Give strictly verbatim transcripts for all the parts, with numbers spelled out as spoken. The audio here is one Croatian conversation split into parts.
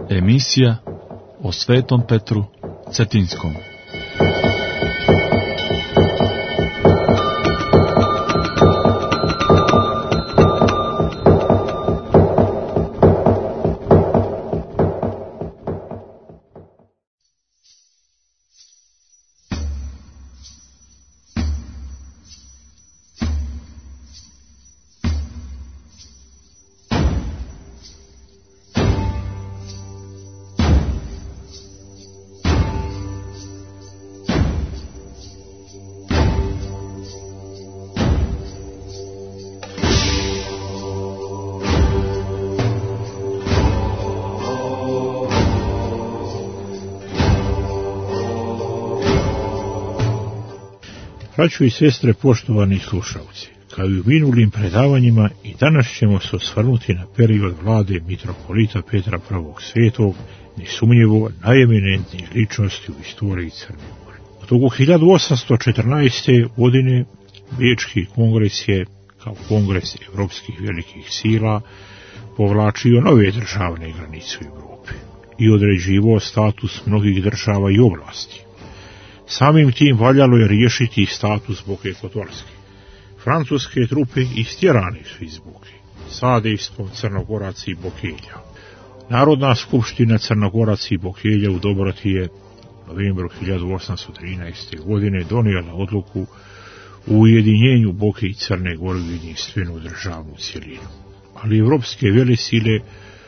Emisija o Svetom Petru Cetinskom. Braćo i sestre, poštovani slušalci, kao i u minulim predavanjima, i danas ćemo se osvrnuti na period vlade mitropolita Petra Prvog Svetog, nesumnjivo najeminentnijih ličnosti u istoriji Crne Gore. Od toga hiljadu osamsto četrnaeste. godine Bečki kongres je, kao kongres evropskih velikih sila, povlačio nove državne granice u Evropi i određivao status mnogih država i oblasti. Samim tim valjalo je riješiti status Boke Kotorske. Francuske trupe istjerane su iz Boke, sa dejstvom Crnogoraca i Bokelja. Narodna skupština Crnogoraca i Bokelja u Dobroti je u novembru hiljadu osamsto trinaeste. godine donijela odluku u ujedinjenju Boke i Crne Gore u jedinstvenu državnu cjelinu. Ali evropske velesile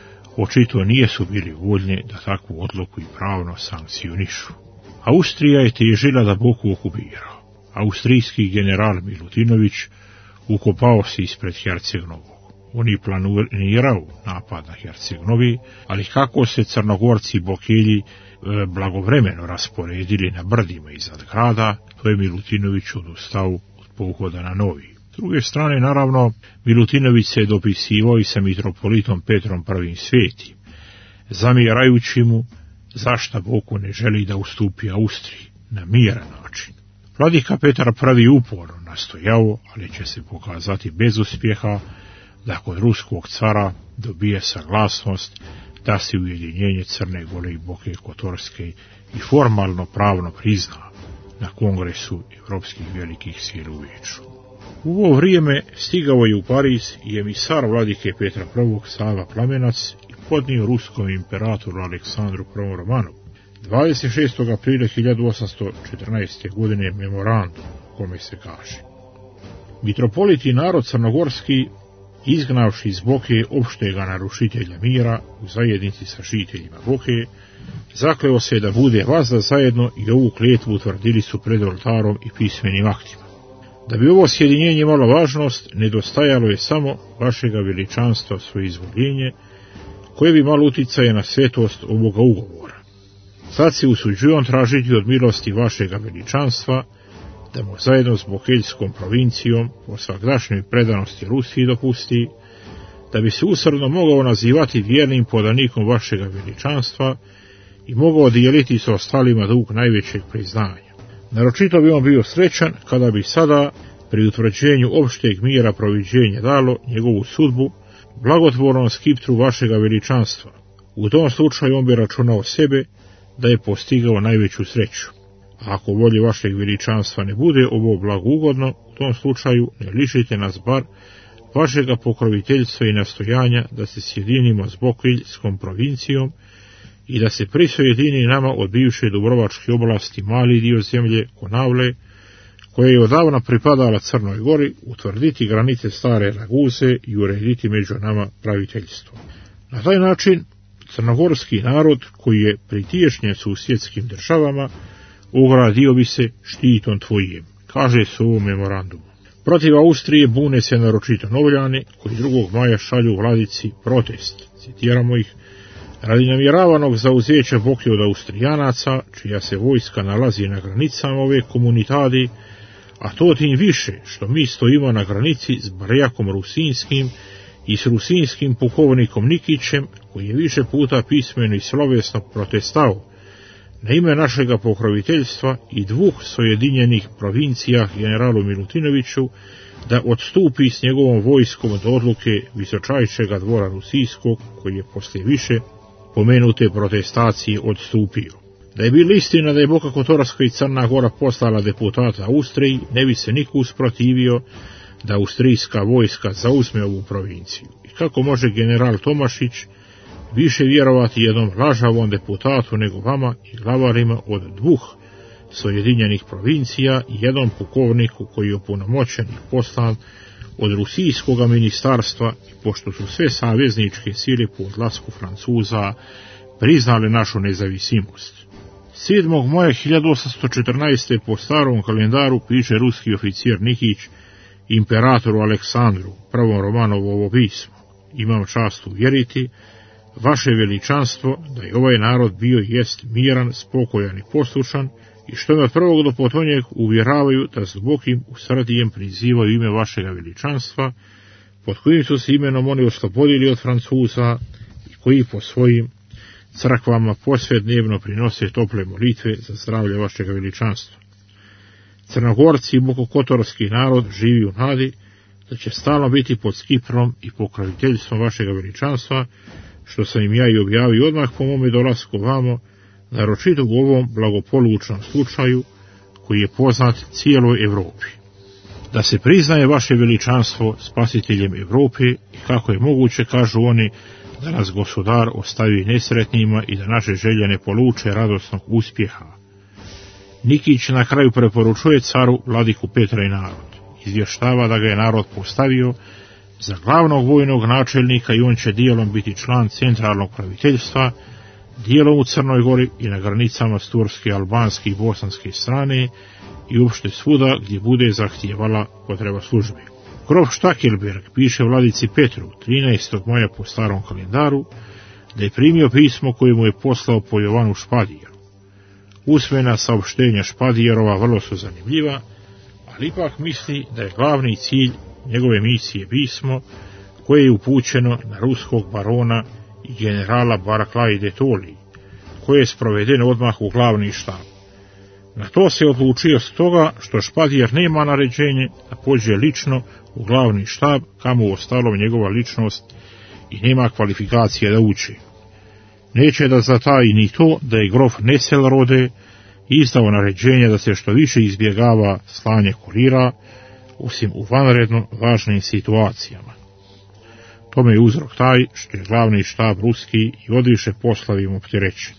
očito nijesu bili voljne da takvu odluku i pravno sankcionišu. Austrija je težila da Boku okupira. Austrijski general Milutinović ukopao se ispred Herceg-Novog. On je planirao napad na Herceg-Novi, ali kako se Crnogorci i Bokelji blagovremeno rasporedili na brdima iznad grada, to je Milutinović odustao od pohoda na Novi. S druge strane, naravno, Milutinović se je dopisivao i sa mitropolitom Petrom Prvim Svetim, zamjerajući mu zašta Boku ne želi da ustupi Austriji na miran način. Vladika Petar Prvi uporno nastojao, ali će se pokazati bez uspjeha, da kod ruskog cara dobije saglasnost da se ujedinjenje Crne Gore i Boke Kotorske i formalno pravno prizna na kongresu evropskih velikih sila u Beču. U ovo vrijeme stigao je u Pariz i emisar vladike Petra Prvog Sava Plamenac i podnio ruskom imperatoru Aleksandru Prvom Romanovu dvadeset šestog aprila hiljadu osamsto četrnaeste. godine memorandum u kome se kaže: mitropolit i narod crnogorski, izgnavši iz Boke opštega narušitelja mira u zajednici sa žiteljima Boke, zakleo se da bude vazda zajedno i ovu kletvu utvrdili su pred oltarom i pismenim aktima. Da bi ovo sjedinjenje imalo važnost, nedostajalo je samo vašega veličanstva svoje izvoljenje, koje bi imalo uticaje na svetost ovoga ugovora. Sad se usuđujem tražiti od milosti vašega veličanstva da mu zajedno s Bokeljskom provincijom po svagdašnjoj predanosti Rusiji dopusti, da bi se usrdno mogao nazivati vjernim podanikom vašega veličanstva i mogao dijeliti sa ostalima dug najvećeg priznanja. Naročito bi on bio srećan kada bi sada, pri utvrđenju opšteg mira proviđenja dalo njegovu sudbu blagotvornom skiptru vašega veličanstva. U tom slučaju on bi računao sebe da je postigao najveću sreću. A ako volje vašeg veličanstva ne bude ovo blagougodno, u tom slučaju ne lišite nas bar vašega pokroviteljstva i nastojanja da se sjedinimo s Bokeljskom provincijom i da se prisojedini nama od bivše Dubrovačke oblasti mali dio zemlje Konavle, koja je odavna pripadala Crnoj Gori, utvrditi granice stare Raguze i urediti među nama praviteljstvo. Na taj način crnogorski narod, koji je pritješnjen susjedskim državama, ogradio bi se štitom tvojim, kaže se u ovom memorandumu. Protiv Austrije bune se naročito Novljani, koji drugog maja šalju vladici protest, citiramo ih, radi namjeravanog zauzeća Boke od Austrijanaca, čija se vojska nalazi na granicama ove komunitadi, a to tim više što mi stojimo na granici s Barjakom Rusinskim i s rusinskim pukovnikom Nikićem, koji je više puta pismeno i slovesno protestao na ime našega pokroviteljstva i dvuh sojedinjenih provincija generalu Milutinoviću da odstupi s njegovom vojskom od odluke visočajšega dvora Rusijskog, koji je poslije više pomenute protestacije odstupio. Da je bila istina da je Boka Kotorska i Crna Gora poslala deputata Austriji, ne bi se niko usprotivio da austrijska vojska zauzme ovu provinciju. I kako može general Tomašić više vjerovati jednom lažavom deputatu nego vama i glavarima od dvuh Sojedinjenih provincija i jednom pukovniku koji je opunomoćen i poslan od rusijskog ministarstva, i pošto su sve savezničke sile po odlasku Francuza priznale našu nezavisimost. sedmog maja hiljadu osamsto četrnaeste. po starom kalendaru piše ruski oficir Nikić imperatoru Aleksandru, prvom Romanovu ovo pismo. Imam čast uvjeriti vaše veličanstvo da je ovaj narod bio i jest miran, spokojan i poslušan, i što me od prvog do potonjeg uvjeravaju da s dubokim usrdijem prizivaju ime vašega veličanstva, pod kojim su se imenom oni oslobodili od Francuza i koji po svojim crkvama posve dnevno prinose tople molitve za zdravlje vašega veličanstva. Crnogorci i bokokotorski narod živi u nadi da će stalno biti pod skiprom i pokroviteljstvom vašega veličanstva, što sam im ja i objavio odmah po mome dolasku vamo, naročito u ovom blagopolučnom slučaju koji je poznat cijeloj Evropi. Da se priznaje vaše veličanstvo spasiteljem Evrope i kako je moguće, kažu oni, da nas gospodar ostavi nesretnima i da naše želje ne poluče radosnog uspjeha. Nikić na kraju preporučuje caru vladiku Petra i narod. Izvještava da ga je narod postavio za glavnog vojnog načelnika i on će dijelom biti član centralnog praviteljstva, dijelom u Crnoj Gori i na granicama s turske, albanske i bosanske strane i uopšte svuda gdje bude zahtijevala potreba službe. Grof Štakelberg piše vladici Petru trinaestog maja po starom kalendaru da je primio pismo koje mu je poslao po Jovanu Špadijeru. Usmena saopštenja Špadijerova vrlo su zanimljiva, ali ipak misli da je glavni cilj njegove misije pismo koje je upućeno na ruskog barona i generala Baraklaje de Tolly, koje je sprovedeno odmah u glavni štab. Na to se odlučio stoga što Špadijer nema naređenje da pođe lično u glavni štab, kamo u ostalom njegova ličnost i nema kvalifikacije da uči. Neće da zataji ni to da je grof Neselrode izdao naređenje da se što više izbjegava slanje kurira, osim u vanredno važnim situacijama. Tome je uzrok taj što je glavni štab ruski i odviše poslavim opterećen.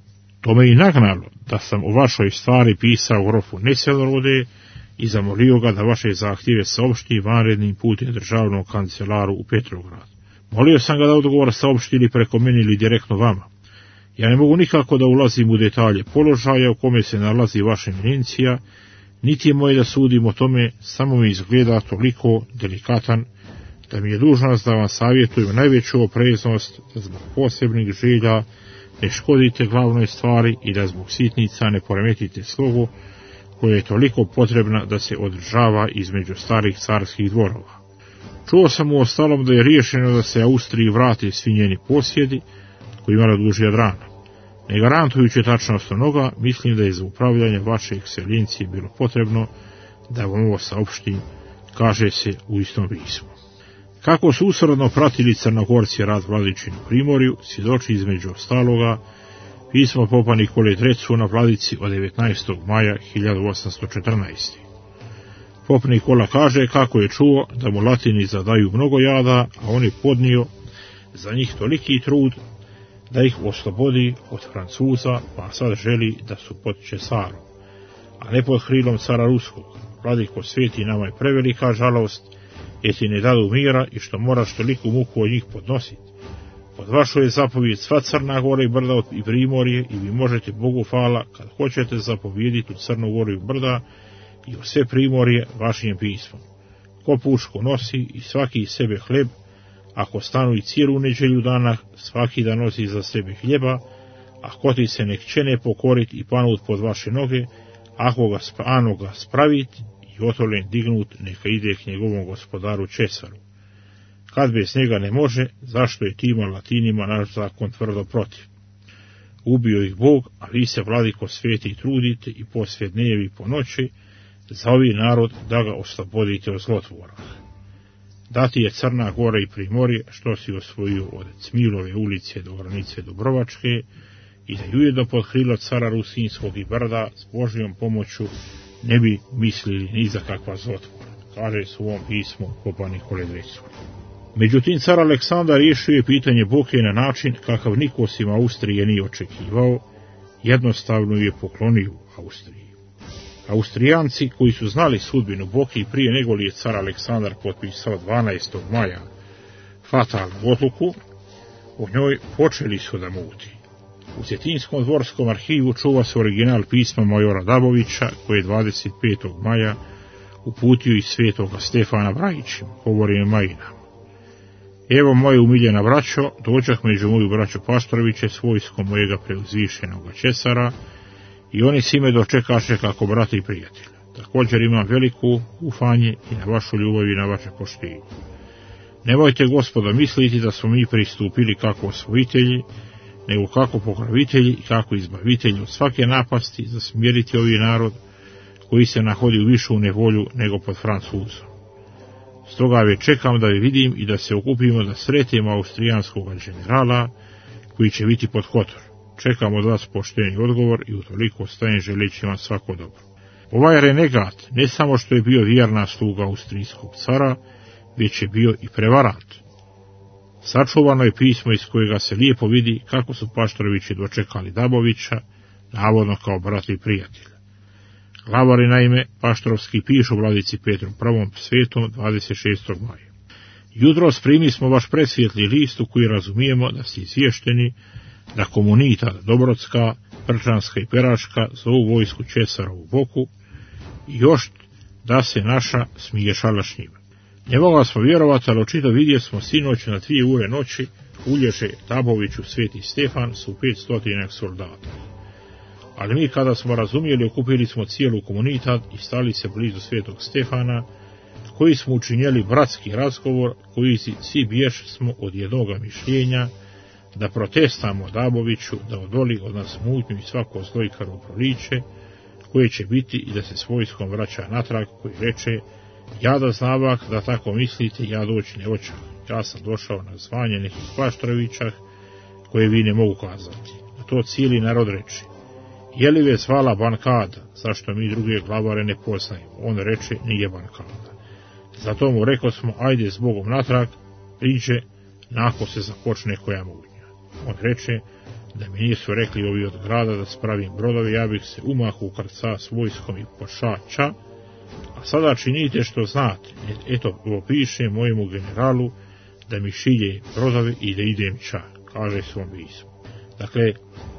To me i nagnalo da sam o vašoj stvari pisao grofu Neselrode i zamolio ga da vaše zahtjeve saopšti vanrednim putem državnog kancelaru u Petrograd. Molio sam ga da odgovor saopšti ili preko meni ili direktno vama. Ja ne mogu nikako da ulazim u detalje položaja u kome se nalazi vaša eminencija, niti je moje da sudim o tome, samo mi izgleda toliko delikatan da mi je dužnost da vam savjetujem najveću opreznost, da zbog posebnih želja ne škodite glavnoj stvari i da zbog sitnica ne poremetite slogu koja je toliko potrebna da se održava između starih carskih dvorova. Čuo sam u ostalom da je riješeno da se Austriji vrate svi njeni posjedi koji imala duži Jadrana. Ne garantujući tačnost onoga, mislim da je za upravljanje vaše ekscelencije bilo potrebno da vam ovo saopštim, kaže se u istom pismu. Kako su usredno pratili Crnogorci rad Vladičinu primorju, svjedoči između ostaloga pismo popa Nikole Trecu na Vladici od devetnaestog maja hiljadu osamsto četrnaeste. Pop Nikola kaže kako je čuo da mu Latini zadaju mnogo jada, a on je podnio za njih toliki trud da ih oslobodi od Francuza, pa sad želi da su pod Česarom, a ne pod krilom cara Ruskog. Vladiko sveti, nama je prevelika žalost, jer ti ne dadu mira i što moraš toliku muku od njih podnositi. Pod vašu je zapovijed sva Crna Gora i brda i primorje i vi možete Bogu hvala kad hoćete zapovjediti u Crnu Goru i brda i u sve primorje vašim pismom. Ko pušku nosi i svaki sebe hleb, ako stanu i cijelu neđelju dana, svaki da nosi za sebe hljeba, a ko ti se nek čene pokorit i panut pod vaše noge, ako ga spano ga spravit i otolen dignut, neka ide k njegovom gospodaru Česaru. Kad bez njega ne može, zašto je tima Latinima naš zakon tvrdo protiv? Ubio ih Bog, a vi se, vladiko sveti, trudite i posve dnevi po noći za ovi narod da ga oslobodite od zlotvora. Dati je Crna Gora i Primorje, što si osvojio od Cmilove ulice do granice Dubrovačke, i da ujedno pod krilo cara Rusinskog i Brda s Božjom pomoću ne bi mislili ni za kakva zotvora, kaže u ovom pismu Popa Nikole Dreculi. Međutim, car Aleksandar riješio je pitanje Boke na način kakav niko osim Austrije nije očekivao, jednostavno je poklonio Austriji. Austrijanci, koji su znali sudbinu Boke i prije nego li je car Aleksandar potpisao dvanaestog maja fatalnu odluku, u njoj počeli su da muti. U Cetinjskom dvorskom arhivu čuva se original pisma majora Dabovića, koji je dvadeset petog maja uputio iz svetoga Stefana Brajićima, govorim Majinama. Evo moje umiljena braćo, dođah među moju braću Paštoroviće s vojskom mojega preuzvišenoga Česara, i oni si me dočekaše kako brata i prijatelja. Također imam veliko ufanje i na vašu ljubav i na vaše poštenje. Nemojte, gospodo, misliti da smo mi pristupili kako osvojitelji, nego kako pokrovitelji i kako izbavitelji od svake napasti za smjeriti ovi narod koji se nahodi u višu nevolju nego pod Francuzom. Stoga već čekam da je vidim i da se okupimo da sretimo austrijanskog generala koji će biti pod Kotor. Čekam od vas pošteni odgovor i utoliko ostajem želeći vam svako dobro. Ovaj renegat ne samo što je bio vjerna sluga austrijskog cara, već je bio i prevarant. Sačuvano je pismo iz kojega se lijepo vidi kako su Paštorovići dočekali Dabovića, navodno kao brata i prijatelja. Glavari naime Paštorovski pišu vladici Petru Prvom Svetom dvadeset šestog maja. Jutros primi smo vaš presvjetli list u koji razumijemo da ste izvješteni da komunita Dobrocka, Prčanska i Peračka zovu vojsku Česarovu Boku i još da se naša smiješala s njima. Ne mogla smo vjerovati, ali očito vidje smo sinoć na dvije ure noći ulježe Daboviću Sveti Stefan su petstotina soldata. Ali mi kada smo razumjeli, okupili smo cijelu komunitat i stali se blizu Svetog Stefana, koji smo učinjeli bratski razgovor, koji svi bješ smo od jednoga mišljenja, da protestamo Daboviću, da odoli od nas mutnju i svako zlo i krvoproliće, koje će biti i da se s vojskom vraća natrag, koji reče, ja da znavak da tako mislite, ja doći ne očak. Ja sam došao na zvanje nekih Paštorovića, koje vi ne mogu kazati. Na to cijeli narod reče, je li ve zvala Bankada, zašto mi druge glavare ne poznajemo? On reče, nije Bankada. Zato mu rekao smo, ajde s Bogom natrag, priđe, nakon se započne koja mutnja. On reče, da mi nisu rekli ovi od grada da spravim brodove, ja bih se umahu ukrca s vojskom i pošača, a sada činite što znate, eto ovo piše mojemu generalu da mi šilje brodove i da idem ča, kaže svom pismu. Dakle,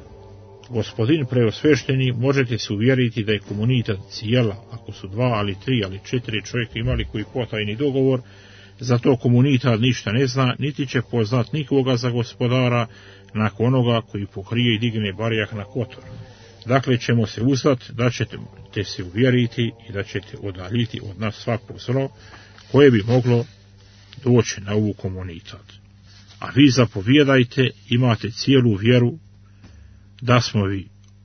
gospodin preosvešteni, možete se uvjeriti da je komunitat cijela, ako su dva, ali tri, ali četiri čovjeka imali koji potajni dogovor, zato komunitat ništa ne zna, niti će poznat nikoga za gospodara, nakon onoga koji pokrije i digne barjak na Kotor. Dakle, ćemo se uzdati da ćete se uvjeriti i da ćete odaljiti od nas svako zlo koje bi moglo doći na ovu komunitat. A vi zapovjedajte, imate cijelu vjeru da smo vi,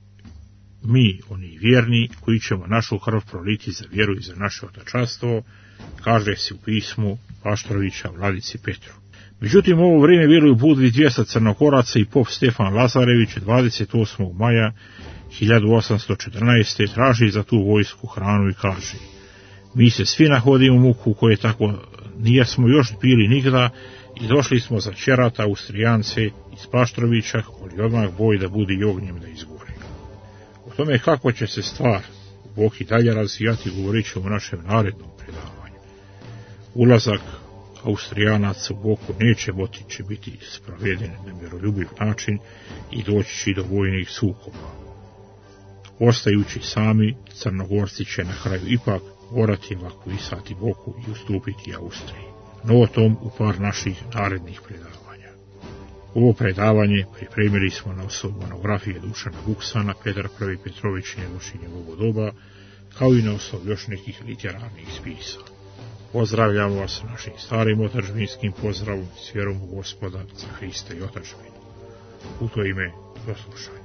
mi, oni vjerni, koji ćemo našu krv proliti za vjeru i za naše otačanstvo, kaže se u pismu Paštorovića vladici Petru. Međutim, u ovo vrijeme bili u Budvi dvjesto crnogoraca i pop Stefan Lazarević dvadeset osmog maja hiljadu osamsto četrnaeste. traži za tu vojsku hranu i kaže, mi se svi nahodimo u muku koje tako nijesmo još bili nigda i došli smo za čerata Austrijance iz Paštorovića, koji odmah boj da budi i ognjem da izgori. O tome kako će se stvar u Boki dalje razvijati govorit ćemo u našem narednom predavanju. Ulazak Austrijanaca u Boku neće moći će biti sproveden na miroljubiv način i doći će do vojnih sukoba. Ostajući sami, Crnogorci će na kraju ipak morati evakuisati Boku i ustupiti Austriji. No o tom u par naših narednih predavanja. Ovo predavanje pripremili smo na osnovu monografije Dušana Vuksana, Petar Prvi Petrović i njegovo doba, kao i na osnovu još nekih literarnih spisa. Pozdravljamo vas našim starim otadžbinskim pozdravom s vjerom u Gospoda za Hrista i otadžbinu. U to ime do slušanja.